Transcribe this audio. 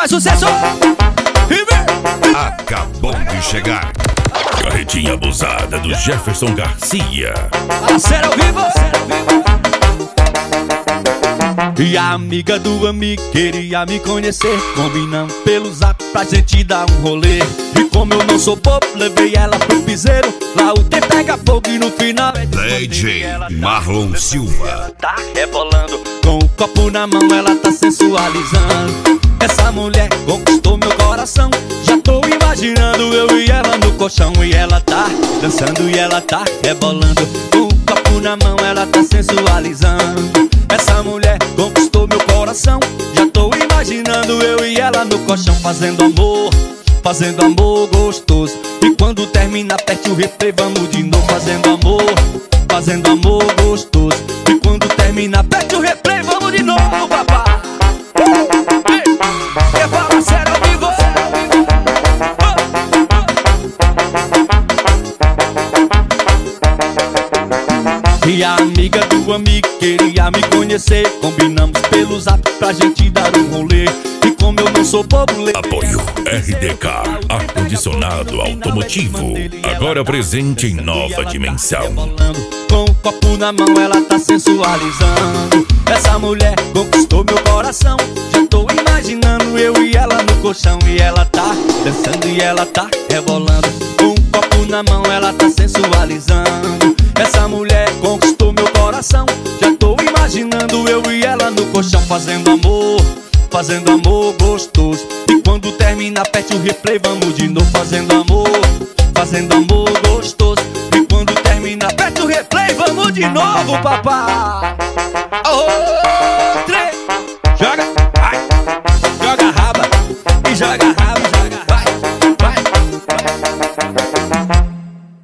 mais sucesso. Acabou de chegar. Carretinha abusada do Jefferson Garcia. Parceiro ao vivo. E a amiga do amigo queria me conhecer. Combinamos pelo zap pra gente dar um rolê. E como eu não sou bobo, levei ela pro piseiro. Lá o tempo pega fogo e no final DJ Marlon Silva. Ela tá rebolando, com o copo na mão ela tá sensualizando. Essa mulher conquistou meu coração. Já tô imaginando eu e ela no colchão. E ela tá dançando e ela tá rebolando, com o copo na mão ela tá sensualizando. Essa mulher conquistou meu coração. Já tô imaginando eu e ela no colchão, fazendo amor gostoso. E quando termina, aperte o replay, vamos de novo. Fazendo amor gostoso. E quando termina, aperte o replay, vamos de novo, papai. É parceiro ao vivo. E a amiga do amigo queria me conhecer. Combinamos pelo zap pra gente dar um rolê. E como eu não sou bobo, Apoio RDK, ar-condicionado automotivo. Agora presente em nova dimensão. Com o copo na mão ela tá sensualizando. Essa mulher conquistou meu coração. Já tô imaginando eu e ela no colchão. E ela tá dançando e ela tá rebolando, com o copo na mão ela tá sensualizando. Essa mulher conquistou meu coração. Já tô imaginando eu e ela no colchão, fazendo amor gostoso. E quando termina, aperte o replay, vamos de novo. Fazendo amor gostoso. E quando termina, aperte o replay, vamos de novo, papai. Joga, vai, joga raba e joga raba.